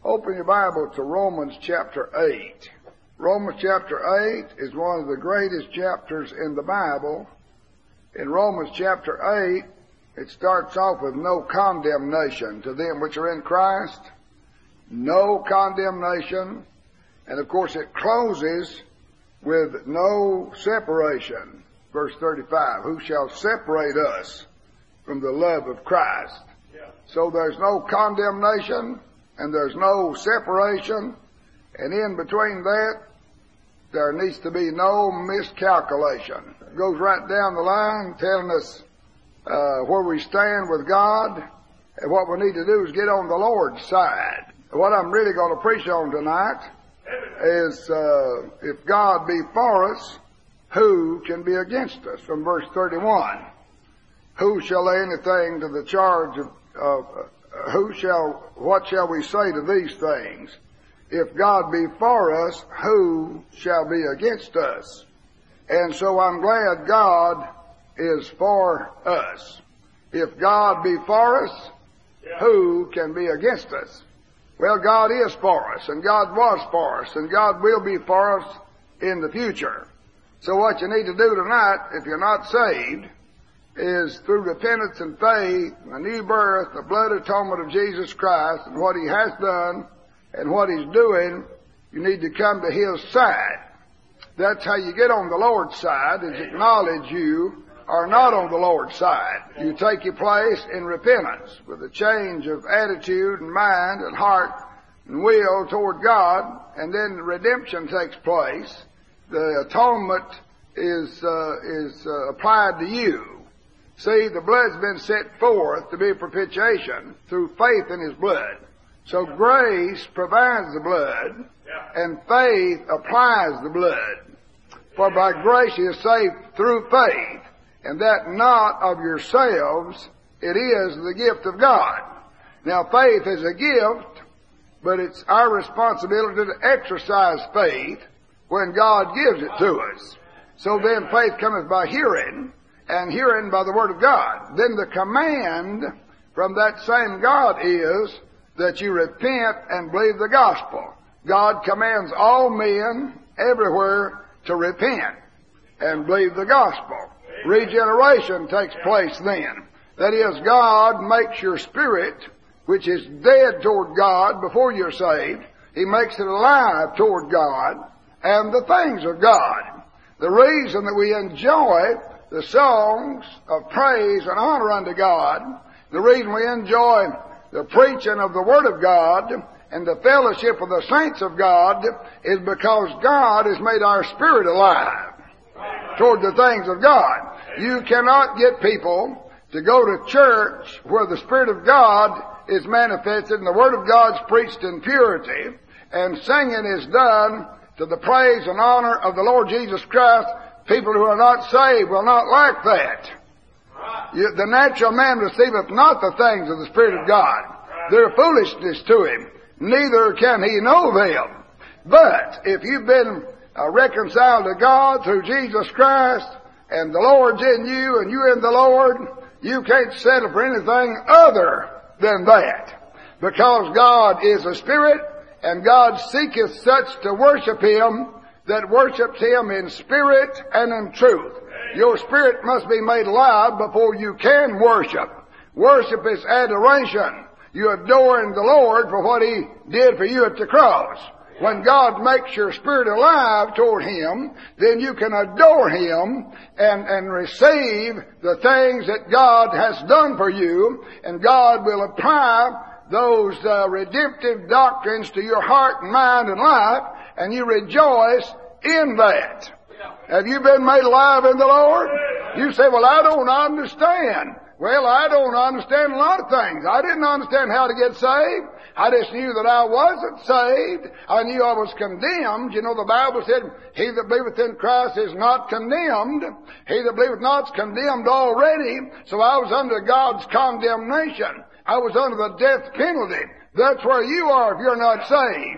Open your Bible to Romans chapter 8. Romans chapter 8 is one of the greatest chapters in the Bible. In Romans chapter 8, it starts off with no condemnation to them which are in Christ. No condemnation. And of course it closes with no separation. Verse 35, who shall separate us from the love of Christ? So there's no condemnation and there's no separation. And in between that, there needs to be no miscalculation. It goes right down the line telling us where we stand with God. And what we need to do is get on the Lord's side. What I'm really going to preach on tonight is if God be for us, who can be against us? From verse 31. Who shall lay anything to the charge of what shall we say to these things? If God be for us, who shall be against us? And so I'm glad God is for us. If God be for us, who can be against us? Well, God is for us, and God was for us, and God will be for us in the future. So what you need to do tonight, if you're not saved, is through repentance and faith, a new birth, the blood atonement of Jesus Christ, and what He has done, and what He's doing, you need to come to His side. That's how you get on the Lord's side, is acknowledge you are not on the Lord's side. You take your place in repentance with a change of attitude and mind and heart and will toward God, and then redemption takes place. The atonement is applied to you. See, the blood's been set forth to be a propitiation through faith in His blood. So grace provides the blood, and faith applies the blood. For by grace you are saved through faith, and that not of yourselves, it is the gift of God. Now faith is a gift, but it's our responsibility to exercise faith when God gives it to us. So then faith cometh by hearing, and hearing by the Word of God. Then the command from that same God is that you repent and believe the gospel. God commands all men everywhere to repent and believe the gospel. Regeneration takes place then. That is, God makes your spirit, which is dead toward God before you're saved, He makes it alive toward God and the things of God. The reason that we enjoy the songs of praise and honor unto God, the reason we enjoy the preaching of the Word of God and the fellowship of the saints of God is because God has made our spirit alive toward the things of God. You cannot get people to go to church where the Spirit of God is manifested and the Word of God is preached in purity and singing is done to the praise and honor of the Lord Jesus Christ. People who are not saved will not like that. The natural man receiveth not the things of the Spirit of God. They're foolishness to him. Neither can he know them. But if you've been reconciled to God through Jesus Christ, and the Lord's in you and you're in the Lord, you can't settle for anything other than that. Because God is a spirit, and God seeketh such to worship Him that worships Him in spirit and in truth. Your spirit must be made alive before you can worship. Worship is adoration. You adoring the Lord for what He did for you at the cross. When God makes your spirit alive toward Him, then you can adore Him and receive the things that God has done for you, and God will apply those redemptive doctrines to your heart and mind and life, and you rejoice in that. Have you been made alive in the Lord? You say, well, I don't understand. Well, I don't understand a lot of things. I didn't understand how to get saved. I just knew that I wasn't saved. I knew I was condemned. You know, the Bible said, he that believeth in Christ is not condemned. He that believeth not is condemned already. So I was under God's condemnation. I was under the death penalty. That's where you are if you're not saved.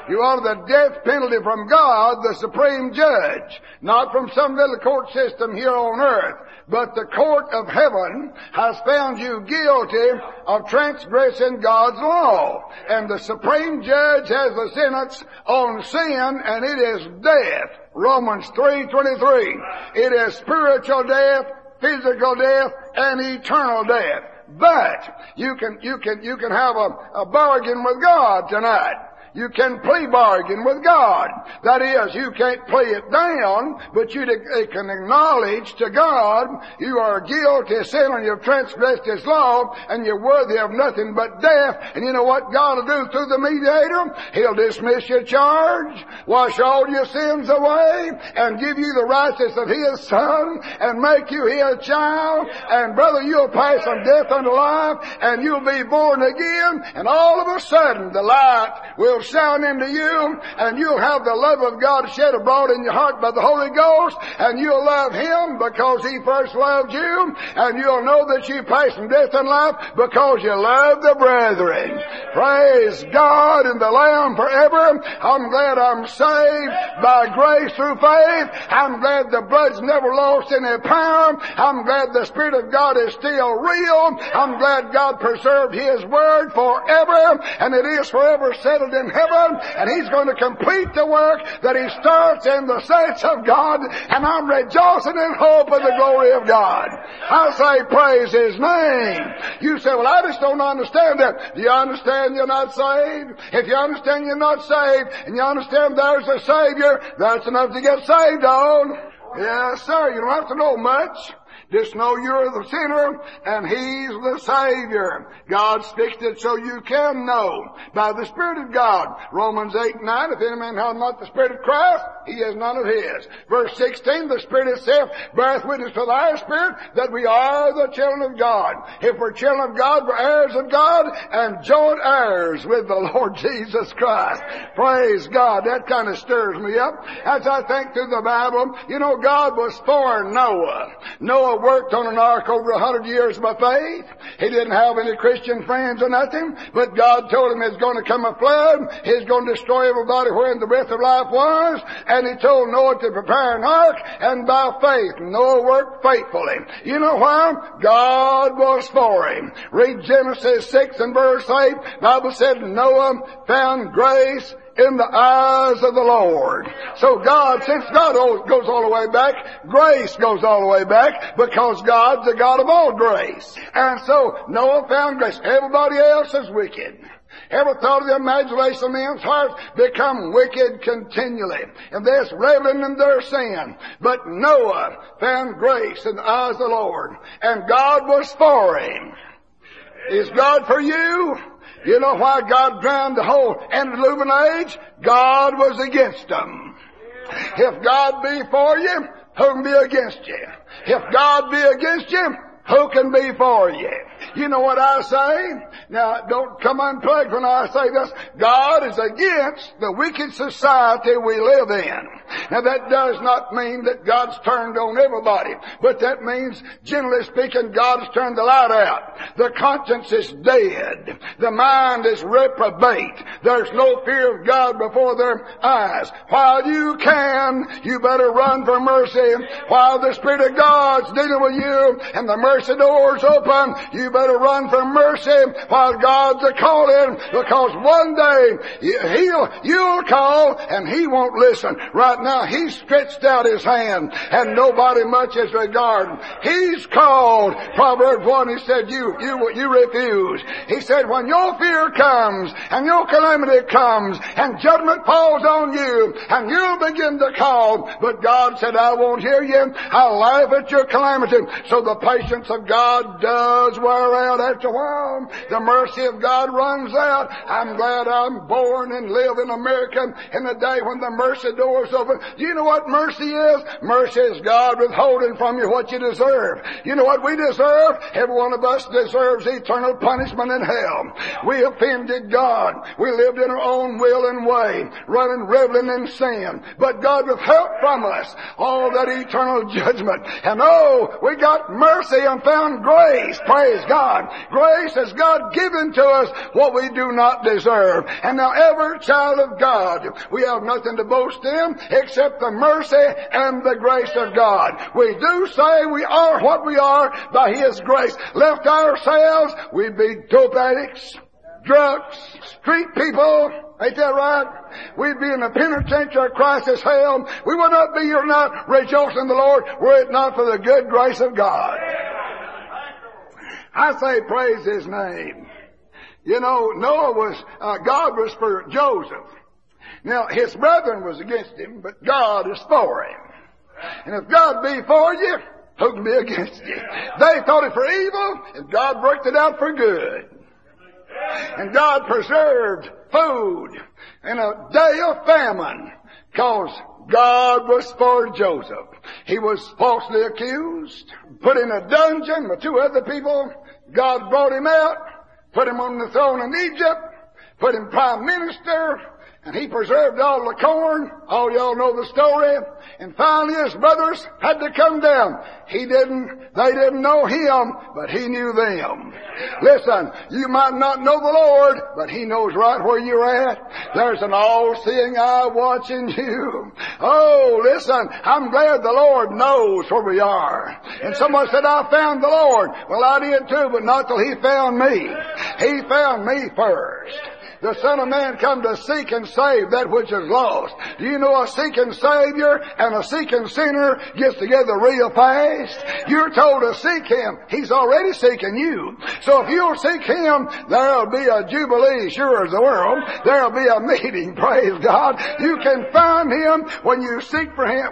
You wanted the death penalty from God, the supreme judge, not from some little court system here on earth. But the court of heaven has found you guilty of transgressing God's law. And the supreme judge has a sentence on sin, and it is death. Romans 3:23. It is spiritual death, physical death, and eternal death. But you can have a bargain with God tonight. You can plea bargain with God. That is, you can't play it down, but you can acknowledge to God you are a guilty sinner and you've transgressed His law and you're worthy of nothing but death. And you know what God will do through the mediator? He'll dismiss your charge, wash all your sins away, and give you the righteousness of His Son, and make you His child. And brother, you'll pass from death unto life, and you'll be born again, and all of a sudden the light will shine into you, and you'll have the love of God shed abroad in your heart by the Holy Ghost, and you'll love Him because He first loved you, and you'll know that you pass from death and life because you love the brethren. Praise God and the Lamb forever. I'm glad I'm saved by grace through faith. I'm glad the blood's never lost any power. I'm glad the Spirit of God is still real. I'm glad God preserved His Word forever, and it is forever settled in heaven, and He's going to complete the work that He starts in the saints of God, and I'm rejoicing in hope of the glory of God. I say praise His name. You say, well, I just don't understand that. Do you understand you're not saved? If you understand you're not saved, and you understand there's a Savior, that's enough to get saved on. Yes, sir. You don't have to know much. Just know you're the sinner and He's the Savior. God speaks it so you can know by the Spirit of God. Romans 8:9, if any man hath not the Spirit of Christ, he has none of His. Verse 16, the Spirit itself beareth witness with our spirit that we are the children of God. If we're children of God, we're heirs of God and joint heirs with the Lord Jesus Christ. Praise God. That kind of stirs me up as I think through the Bible. You know, God was for Noah. Noah worked on an ark over 100 years by faith. He didn't have any Christian friends or nothing, but God told him there's going to come a flood. He's going to destroy everybody wherein the breath of life was. And He told Noah to prepare an ark, and by faith, Noah worked faithfully. You know why? God was for him. Read Genesis 6 and verse 8. The Bible said Noah found grace in the eyes of the Lord. So God, since God goes all the way back, grace goes all the way back, because God's the God of all grace. And so Noah found grace. Everybody else is wicked. Every thought of the imagination of men's hearts become wicked continually, and they're reveling in their sin. But Noah found grace in the eyes of the Lord, and God was for him. Is God for you? You know why God drowned the whole antediluvian age? God was against them. If God be for you, who can be against you? If God be against you, who can be for you? You know what I say? Now, don't come unplugged when I say this. God is against the wicked society we live in. Now, that does not mean that God's turned on everybody, but that means, generally speaking, God's turned the light out. The conscience is dead. The mind is reprobate. There's no fear of God before their eyes. While you can, you better run for mercy. While the Spirit of God's dealing with you and the mercy door's open, you better run for mercy while God's a-calling, because one day you'll call and He won't listen. Right now He's stretched out His hand and nobody much is regarding. He's called. Proverbs 1, He said, you refuse. He said, when your fear comes and your calamity comes and judgment falls on you and you'll begin to call, but God said, I won't hear you. I'll laugh at your calamity. So the patience of God does wear out after a while. The mercy of God runs out. I'm glad I'm born and live in America in the day when the mercy door is open. Do you know what mercy is? Mercy is God withholding from you what you deserve. You know what we deserve? Every one of us deserves eternal punishment in hell. We offended God. We lived in our own will and way, running, reveling in sin. But God withheld from us all that eternal judgment. And oh, we got mercy and found grace. Praise God. Grace has God given to us what we do not deserve. And now every child of God, we have nothing to boast in except the mercy and the grace of God. We do say we are what we are by His grace. Left ourselves, we'd be dope addicts, drunks, street people. Ain't that right? We'd be in the penitentiary, crisis, hell. We would not be here tonight rejoicing in the Lord were it not for the good grace of God. I say praise His name. You know, God was for Joseph. Now, his brethren was against him, but God is for him. And if God be for you, who can be against you? They thought it for evil, and God worked it out for good. And God preserved food in a day of famine, because God was for Joseph. He was falsely accused, put in a dungeon with two other people. God brought him out, put him on the throne in Egypt, put him prime minister, and he preserved all the corn. All y'all know the story. And finally his brothers had to come down. They didn't know him, but he knew them. Listen, you might not know the Lord, but He knows right where you're at. There's an all-seeing eye watching you. Oh, listen, I'm glad the Lord knows where we are. And someone said, I found the Lord. Well, I did too, but not till He found me. He found me first. The Son of Man come to seek and save that which is lost. Do you know a seeking Savior and a seeking sinner gets together real fast? You're told to seek Him. He's already seeking you. So if you'll seek Him, there'll be a jubilee, sure as the world. There'll be a meeting, praise God. You can find Him when you seek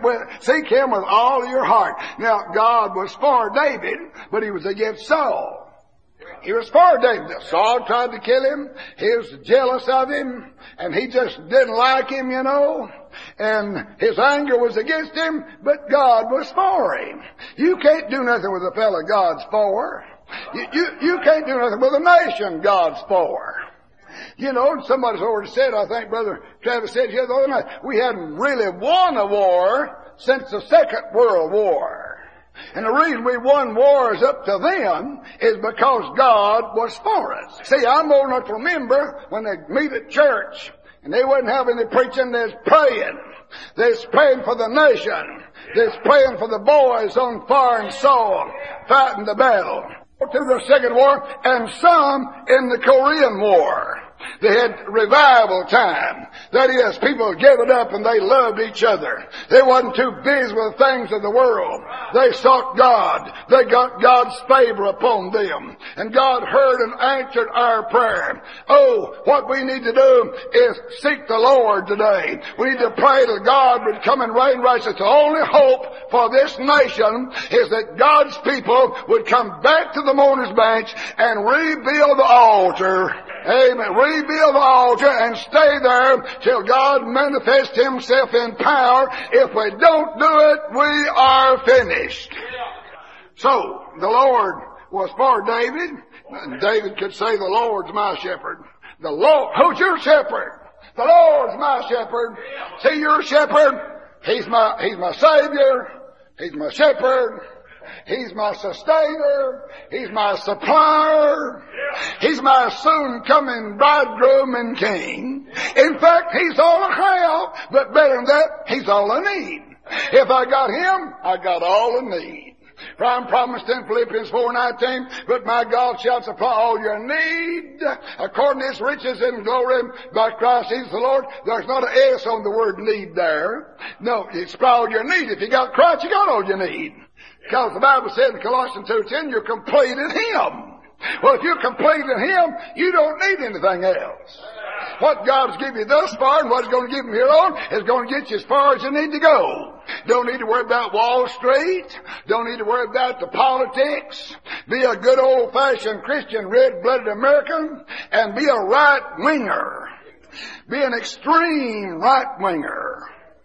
Him with all your heart. Now, God was for David, but He was against Saul. He was for David. Saul tried to kill him. He was jealous of him. And he just didn't like him, you know. And his anger was against him, but God was for him. You can't do nothing with a fellow God's for. You can't do nothing with a nation God's for. You know, somebody's already said, I think Brother Travis said here the other night, we hadn't really won a war since the Second World War. And the reason we won wars up to then is because God was for us. See, I'm old enough to remember when they meet at church and they wouldn't have any preaching, they was praying. They was praying for the nation. They was praying for the boys on foreign soil fighting the battle. To the Second War and some in the Korean War. They had revival time. That is, people gathered up and they loved each other. They wasn't too busy with things of the world. They sought God. They got God's favor upon them. And God heard and answered our prayer. Oh, what we need to do is seek the Lord today. We need to pray that God would come and reign righteous. The only hope for this nation is that God's people would come back to the mourner's bench and rebuild the altar. Amen. Rebuild the altar and stay there till God manifests Himself in power. If we don't do it, we are finished. So, the Lord was for David. And David could say, the Lord's my shepherd. The Lord, who's your shepherd? The Lord's my shepherd. See your shepherd? He's my Savior. He's my shepherd. He's my sustainer. He's my supplier. He's my soon-coming bridegroom and king. In fact, He's all I have, but better than that, He's all I need. If I got Him, I got all I need. For I'm promised in Philippians 4:19, but my God shall supply all your need according to His riches in glory by Christ Jesus the Lord. There's not an S on the word need there. No, He supply all your need. If you got Christ, you got all you need. Because the Bible said in Colossians 2:10, you're complete in Him. Well, if you're complete in Him, you don't need anything else. What God's given you thus far and what He's going to give you here on is going to get you as far as you need to go. Don't need to worry about Wall Street. Don't need to worry about the politics. Be a good old-fashioned Christian, red-blooded American, and be a right-winger. Be an extreme right-winger.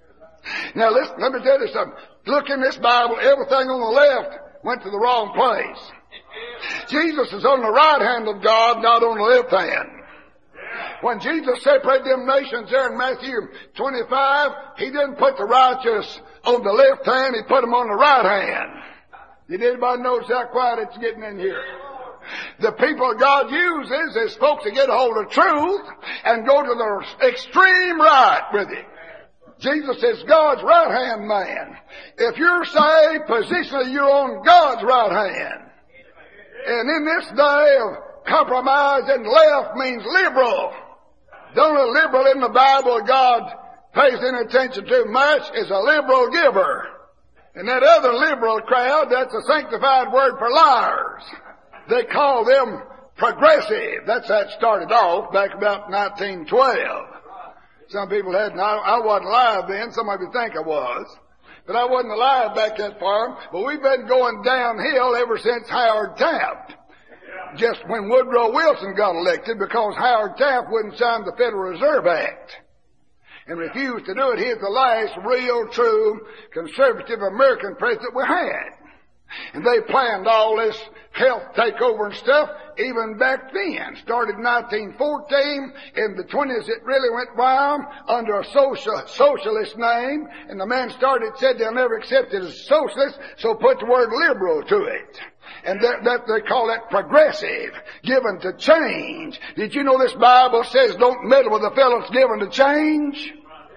Now listen, let me tell you something. Look in this Bible, everything on the left went to the wrong place. Jesus is on the right hand of God, not on the left hand. When Jesus separated them nations there in Matthew 25, He didn't put the righteous on the left hand, He put them on the right hand. Did anybody notice how quiet it's getting in here? The people God uses is folks that get a hold of truth and go to the extreme right with it. Jesus is God's right-hand man. If you're saved, positionally you're on God's right hand. And in this day of compromise and left means liberal. The only liberal in the Bible God pays any attention to much is a liberal giver. And that other liberal crowd, that's a sanctified word for liars. They call them progressive. That's how it started off back about 1912. Some people hadn't. I wasn't alive then. Some of you think I was. But I wasn't alive back that far. But we've been going downhill ever since Howard Taft. Just when Woodrow Wilson got elected, because Howard Taft wouldn't sign the Federal Reserve Act and refused to do it. He's the last real, true, conservative American president we had. And they planned all this health takeover and stuff even back then. Started in 1914. In the 20s it really went wild under a socialist name. And the man said they'll never accept it as socialist, so put the word liberal to it. And that they call that progressive, given to change. Did you know this Bible says don't meddle with a fellow that's given to change?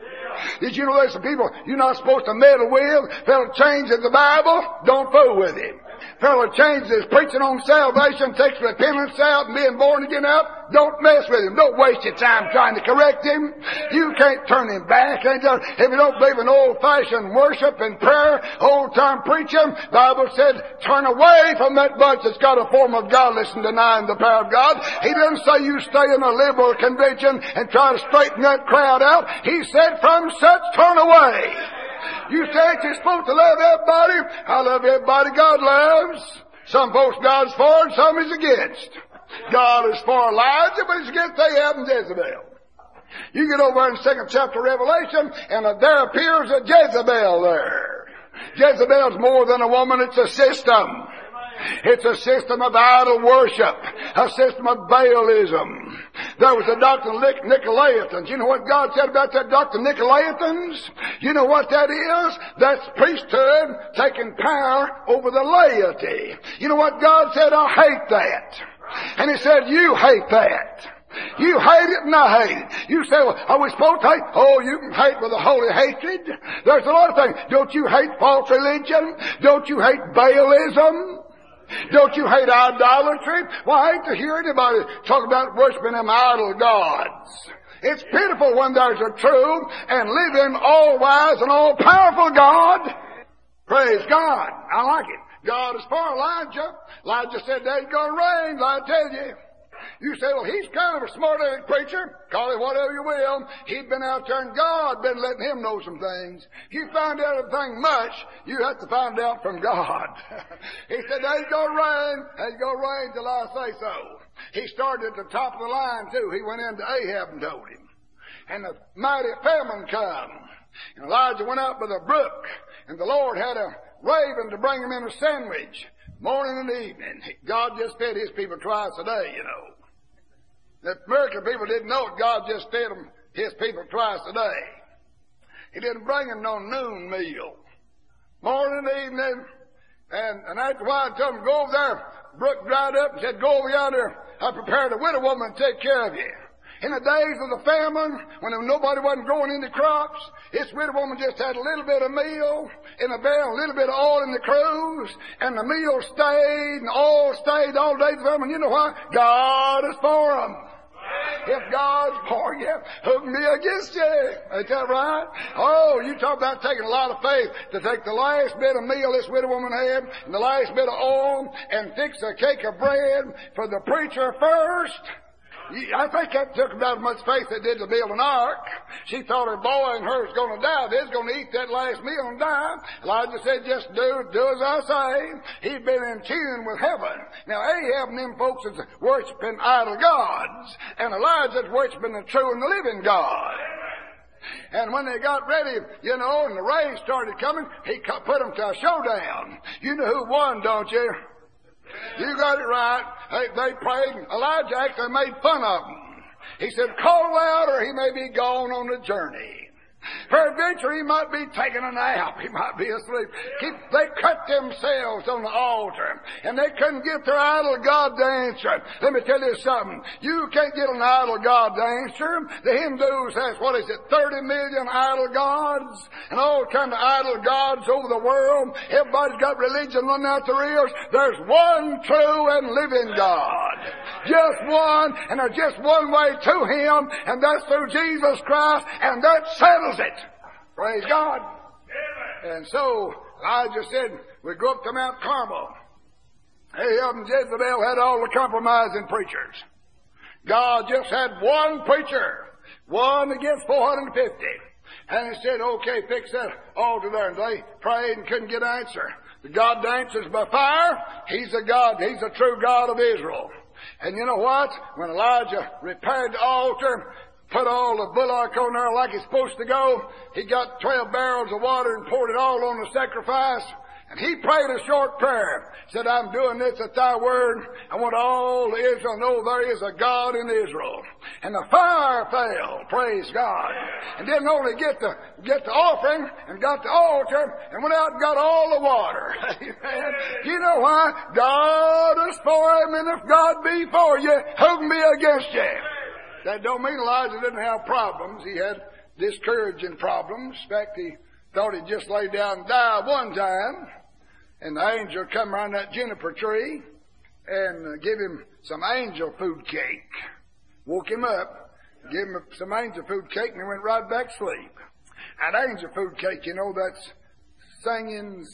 Did you know there's some people you're not supposed to meddle with? Fellow changes the Bible, don't fool with him. Fellow changes preaching on salvation, takes repentance out and being born again out. Don't mess with him. Don't waste your time trying to correct him. You can't turn him back. If you don't believe in old-fashioned worship and prayer, old-time preaching, Bible said turn away from that bunch that's got a form of godlessness and denying the power of God. He didn't say you stay in a liberal convention and try to straighten that crowd out. He said from such turn away. You say you're supposed to love everybody. I love everybody God loves. Some folks God's for and some He's against. God is for Elijah, but He's against Ahab and Jezebel. You get over in the 2nd chapter of Revelation, and there appears a Jezebel there. Jezebel's more than a woman, it's a system. It's a system of idol worship, a system of Baalism. There was a Dr. Nicolaitans. You know what God said about that Dr. Nicolaitans? You know what that is? That's priesthood taking power over the laity. You know what God said? I hate that. And He said, you hate that. You hate it and I hate it. You say, well, are we supposed to hate? Oh, you can hate with a holy hatred. There's a lot of things. Don't you hate false religion? Don't you hate Baalism? Don't you hate idolatry? Well, I hate to hear anybody talk about worshiping them idol gods. It's pitiful when there's a true and living, all-wise and all-powerful God. Praise God. I like it. God is for Elijah. Elijah said, there's going to rain, I tell you. You say, well, he's kind of a smart-aleck preacher. Call it whatever you will. He'd been out there and God been letting him know some things. If you find out anything much, you have to find out from God. He said, there's going to rain. There's going to rain till I say so. He started at the top of the line, too. He went into Ahab and told him. And the mighty famine come. And Elijah went out by the brook. And the Lord had a raven to bring him in a sandwich. Morning and evening. God just fed His people twice a day, you know. The American people didn't know it. God just fed them, His people twice a day. He didn't bring them no noon meal. Morning and evening. And after a while I told them, go over there. Brook dried up and said, go over yonder. I prepared a widow woman to take care of you. In the days of the famine, when nobody wasn't growing any crops, this widow woman just had a little bit of meal in a barrel, a little bit of oil in the cruse, and the meal stayed and all stayed all day for them. And you know what? God is for them. If God's for you, who can be against you? Ain't that right? Oh, you talk about taking a lot of faith to take the last bit of meal this widow woman had and the last bit of oil and fix a cake of bread for the preacher first. I think that took about as much faith as it did to build an ark. She thought her boy and her was going to die. They was going to eat that last meal and die. Elijah said, just do as I say. He'd been in tune with heaven. Now, Ahab and them folks is worshiping idol gods. And Elijah's worshiping the true and the living God. And when they got ready, you know, and the rain started coming, he put them to a showdown. You know who won, don't you? You got it right. They prayed. Elijah actually made fun of them. He said, call out or he may be gone on a journey. Peradventure he might be taking a nap. He might be asleep. They cut themselves on the altar, and they couldn't get their idol God to answer. Let me tell you something. You can't get an idol God to answer. The Hindus has, 30 million idol gods, and all kind of idol gods over the world. Everybody's got religion running out their ears. There's one true and living God. Just one, and there's just one way to Him, and that's through Jesus Christ, and that settles it. Praise God. And so Elijah said, we go up to Mount Carmel. Ahab and Jezebel had all the compromising preachers. God just had one preacher, one against 450. And he said, okay, fix that altar there. And they prayed and couldn't get an answer. The God that answers by fire, He's a God, He's the true God of Israel. And you know what? When Elijah repaired the altar, put all the bullock on there like it's supposed to go, he got 12 barrels of water and poured it all on the sacrifice. And he prayed a short prayer. Said, I'm doing this at thy word. I want all Israel to know there is a God in Israel. And the fire fell. Praise God. And didn't only get the offering and got the altar and went out and got all the water. Amen. You know why? God is for him, and if God be for you, who can be against you? That don't mean Elijah didn't have problems. He had discouraging problems. In fact, he thought he'd just lay down and die one time. And the angel come around that juniper tree and give him some angel food cake. Woke him up, gave him some angel food cake, and he went right back to sleep. That angel food cake, you know, that's singings,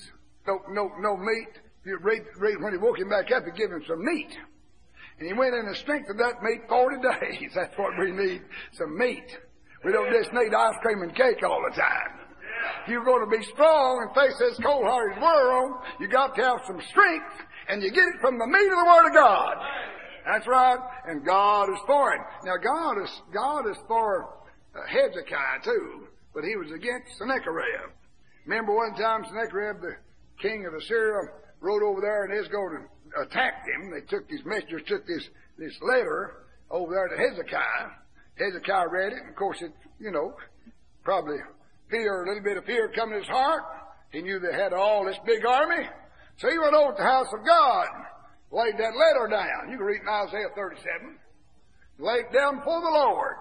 no meat. You read when he woke him back up, he gave him some meat. And he went in the strength of that meat 40 days. That's what we need, some meat. We don't just need ice cream and cake all the time. If you're going to be strong and face this cold-hearted world, you got to have some strength, and you get it from the meat of the Word of God. That's right. And God is for it. Now, God is for Hezekiah, too, but he was against Sennacherib. Remember one time Sennacherib, the king of Assyria, rode over there, and they was going to attack him. They took these messengers, took this letter over there to Hezekiah. Hezekiah read it, and of course it, probably a little bit of fear come to his heart. He knew they had all this big army. So he went over to the house of God, laid that letter down. You can read in Isaiah 37. Laid it down before the Lord.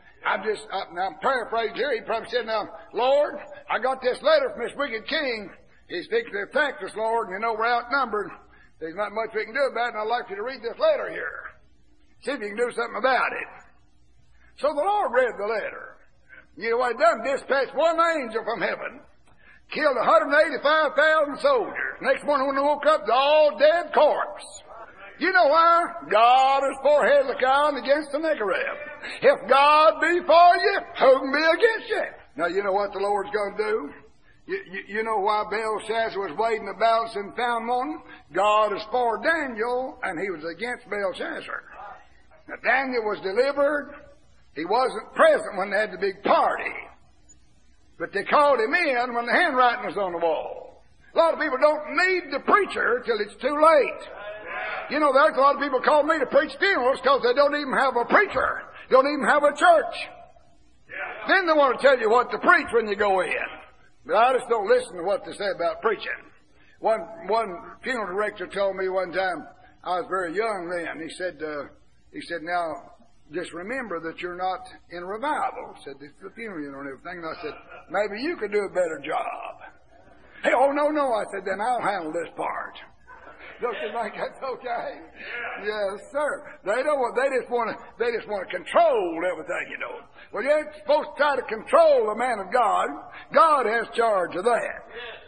Now I'm paraphrasing here. He probably said, now, Lord, I got this letter from this wicked king. He's fixing to attack us, Lord, and we're outnumbered. There's not much we can do about it, and I'd like you to read this letter here. See if you can do something about it. So the Lord read the letter. You know what he done? Dispatched one angel from heaven. Killed 185,000 soldiers. Next morning when they woke up, they're all dead corpse. You know why? God is for Hezekiah and against Sennacherib. If God be for you, who can be against you? Now you know what the Lord's going to do? You know why Belshazzar was weighed in the balance and found one? God is for Daniel, and he was against Belshazzar. Now Daniel was delivered. He wasn't present when they had the big party. But they called him in when the handwriting was on the wall. A lot of people don't need the preacher till it's too late. You know, there's a lot of people call me to preach funerals because they don't even have a preacher. They don't even have a church. Then they want to tell you what to preach when you go in. But I just don't listen to what they say about preaching. One funeral director told me one time, I was very young then, he said, now, just remember that you're not in revival. He said, it's the funeral and everything. And I said, maybe you could do a better job. Hey, oh, no. I said, then I'll handle this part. Don't you think that's okay? Yes, sir. They just want to control everything, you know. Well, you ain't supposed to try to control the man of God. God has charge of that.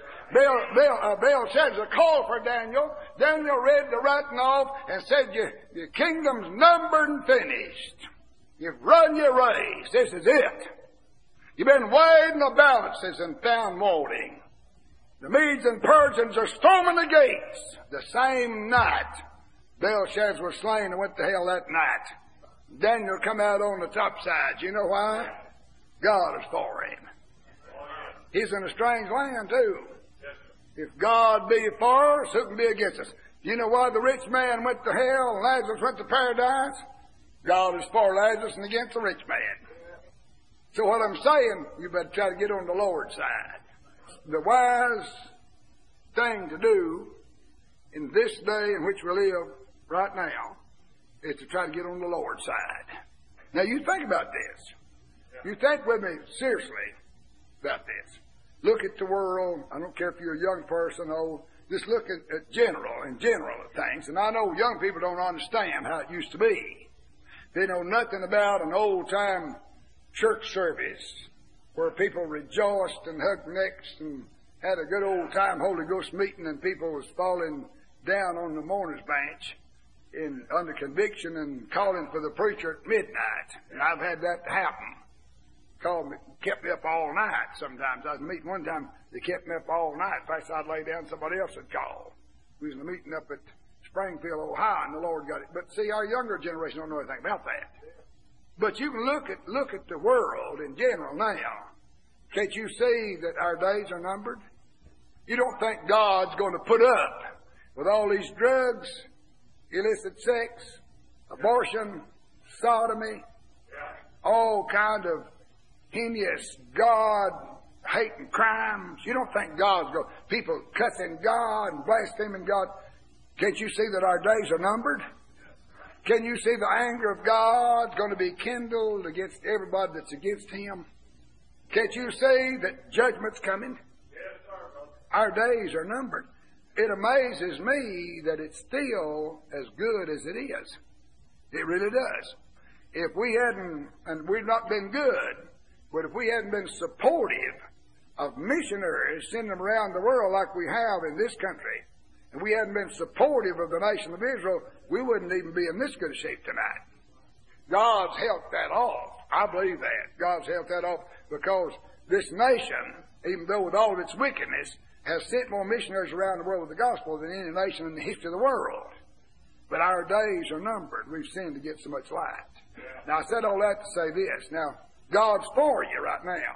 Belshazzar called for Daniel. Daniel read the writing off and said, your kingdom's numbered and finished. You've run your race. This is it. You've been weighed in the balances and found wanting. The Medes and Persians are storming the gates. The same night, Belshazzar was slain and went to hell that night. Daniel come out on the top side. You know why? God is for him. He's in a strange land, too. If God be for us, who can be against us? You know why the rich man went to hell and Lazarus went to paradise? God is for Lazarus and against the rich man. So what I'm saying, you better try to get on the Lord's side. The wise thing to do in this day in which we live right now is to try to get on the Lord's side. Now you think about this. You think with me seriously about this. Look at the world. I don't care if you're a young person, old. Just look at general at things. And I know young people don't understand how it used to be. They know nothing about an old-time church service where people rejoiced and hugged necks and had a good old-time Holy Ghost meeting, and people was falling down on the mourner's bench under conviction and calling for the preacher at midnight. And I've had that happen. Kept me up all night sometimes. I was meeting one time, they kept me up all night. In fact, I'd lay down, somebody else would call. We was in a meeting up at Springfield, Ohio, and the Lord got it. But see, our younger generation don't know anything about that. But you can look at the world in general now. Can't you see that our days are numbered? You don't think God's going to put up with all these drugs, illicit sex, abortion, sodomy, all kind of heinous, God-hating crimes. You don't think God's going to, people cussing God and blaspheming God. Can't you see that our days are numbered? Can you see the anger of God going to be kindled against everybody that's against Him? Can't you see that judgment's coming? Yes, sir. Our days are numbered. It amazes me that it's still as good as it is. It really does. If we hadn't, and we've not been good, but if we hadn't been supportive of missionaries, sending them around the world like we have in this country, and we hadn't been supportive of the nation of Israel, we wouldn't even be in this good shape tonight. God's helped that off. I believe that. God's helped that off because this nation, even though with all of its wickedness, has sent more missionaries around the world with the gospel than any nation in the history of the world. But our days are numbered. We've sinned to get so much light. Now, I said all that to say this. Now, God's for you right now.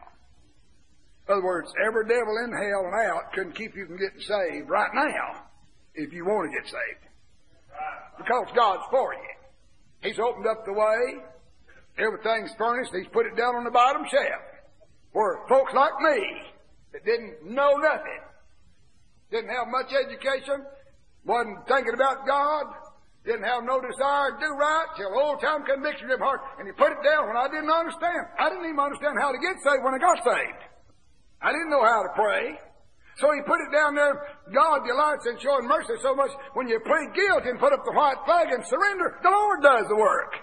In other words, every devil in hell and out couldn't keep you from getting saved right now if you want to get saved. Because God's for you. He's opened up the way. Everything's furnished. He's put it down on the bottom shelf. Where folks like me that didn't know nothing, didn't have much education, wasn't thinking about God, didn't have no desire to do right, till old-time conviction in my heart, and He put it down when I didn't understand. I didn't even understand how to get saved when I got saved. I didn't know how to pray. So He put it down there. God delights in showing mercy so much. When you plead guilty and put up the white flag and surrender, the Lord does the work.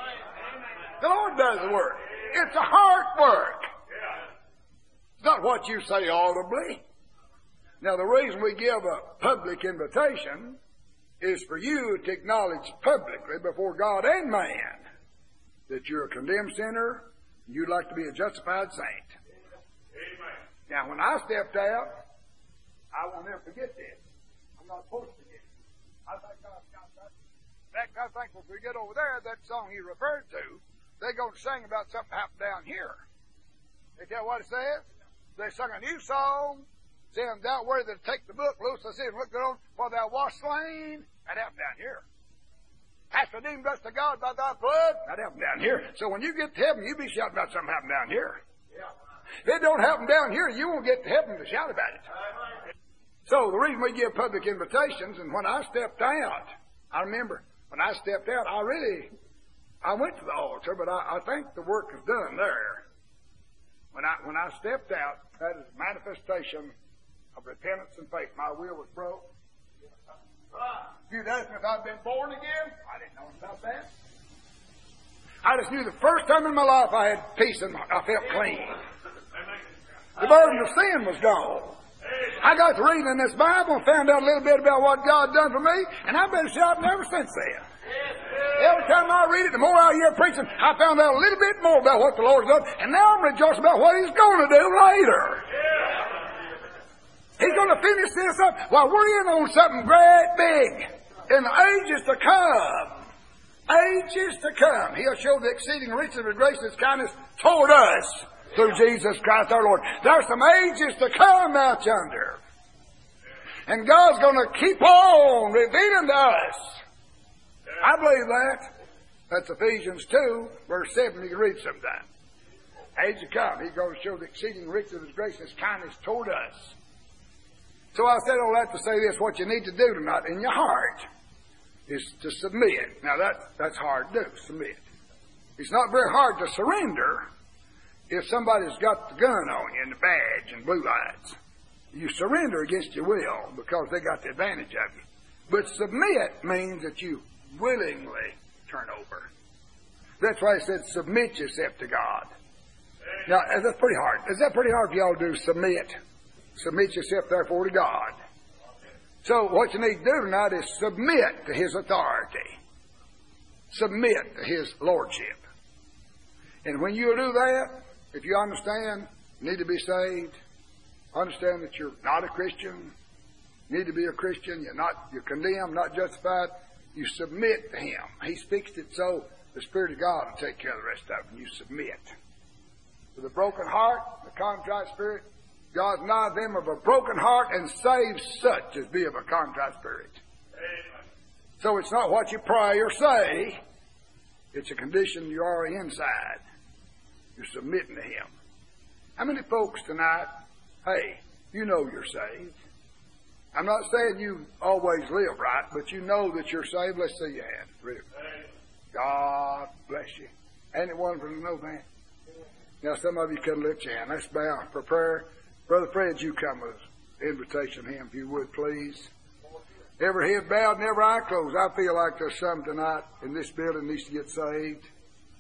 The Lord does the work. It's a heart work. It's not what you say audibly. Now, the reason we give a public invitation is for you to acknowledge publicly before God and man that you're a condemned sinner and you'd like to be a justified saint. Amen. Now, when I stepped out, I will never forget this. I'm not supposed to forget it. I think when we get over there, that song he referred to, they're going to sing about something happened down here. They tell what it says? They sung a new song, saying, "Thou worthy to take the book, loose the sin, look on, for thou wast slain." That happened down here. Hast redeemed us to God by thy blood. That happened down here. So when you get to heaven, you be shouting about something happened down here. If it don't happen down here, you won't get to heaven to shout about it. So the reason we give public invitations, and when I stepped out, I remember when I stepped out, I went to the altar, but I think the work is done there. When I stepped out, that is a manifestation of repentance and faith. My will was broke. You'd ask me if I'd been born again. I didn't know about that. I just knew the first time in my life I had peace and I felt clean. The burden of sin was gone. I got to reading in this Bible and found out a little bit about what God done for me, and I've been shouting ever since then. Every time I read it, the more I hear preaching, I found out a little bit more about what the Lord's done, and now I'm rejoicing about what He's going to do later. He's going to finish this up while we're in on something great big in the ages to come. Ages to come. He'll show the exceeding riches of His grace and His kindness toward us through Jesus Christ our Lord. There's some ages to come out yonder. And God's going to keep on revealing to us. I believe that. That's Ephesians 2, verse 7. You can read sometime. Age to come, He's going to show the exceeding riches of His grace and His kindness toward us. So I said all that to say this: what you need to do tonight in your heart is to submit. Now that's hard to do, submit. It's not very hard to surrender if somebody's got the gun on you and the badge and blue lights. You surrender against your will because they got the advantage of you. But submit means that you willingly turn over. That's why it said submit yourself to God. Now, that's pretty hard. Is that pretty hard for y'all to do? Submit. Submit yourself, therefore, to God. So what you need to do tonight is submit to His authority. Submit to His lordship. And when you do that, if you understand, you need to be saved, understand that you're not a Christian, you need to be a Christian, you're condemned, not justified, you submit to Him. He's fixed it so the Spirit of God will take care of the rest of it, and you submit. With a broken heart, a contrite spirit, God's nigh them of a broken heart and saves such as be of a contrite spirit. Amen. So it's not what you pray or say, it's a condition you are inside. You're submitting to Him. How many folks tonight, hey, you know you're saved. I'm not saying you always live right, but you know that you're saved. Let's see your hand. Really. God bless you. Ain't it wonderful to know that? Now, some of you couldn't lift your hand. Let's bow for prayer. Brother Fred, you come with invitation to him, if you would, please. Every head bowed and every eye closed. I feel like there's some tonight in this building needs to get saved.